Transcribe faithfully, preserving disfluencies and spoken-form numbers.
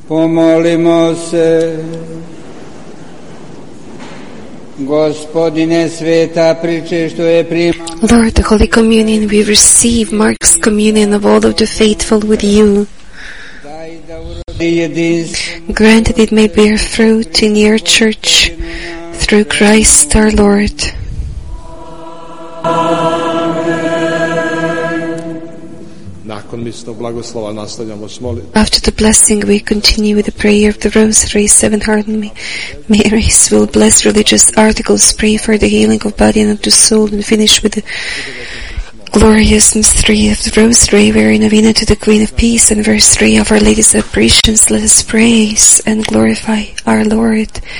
Pomolimo se. Gospodine, sveta priče što je prima. Lord, the Holy Communion we receive marks communion of all of the faithful with you. Grant that it may bear fruit in your church through Christ our Lord. After the blessing, we continue with the prayer of the Rosary. Seven Hardened Marys will bless religious articles, pray for the healing of body and of the soul, and finish with the glorious mystery of the Rosary, wearing novena to the Queen of Peace, and verse three of Our Lady's apparitions. Let us praise and glorify our Lord.